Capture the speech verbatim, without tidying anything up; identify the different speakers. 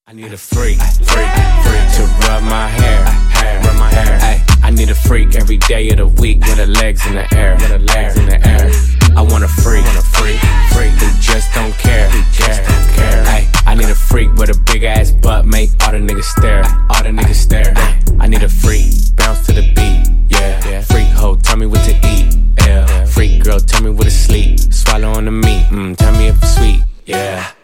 Speaker 1: I need a freak, freak, freak to rub my hair, hair, rub my hair. Ay, I need a freak every day of the week with her legs in the air, with her legs in the air. I want a freak, want a freak, freak who just don't care, who just don't care. Ay, I need a freak with a big ass butt, make all the niggas stare, all the niggas stare. Ay, I need a freak, bounce to the beat, yeah, yeah. Freak hoe, tell me what to eat, yeah. Freak girl, tell me what to sleep, swallow on the meat, mm, tell me if it's sweet, yeah.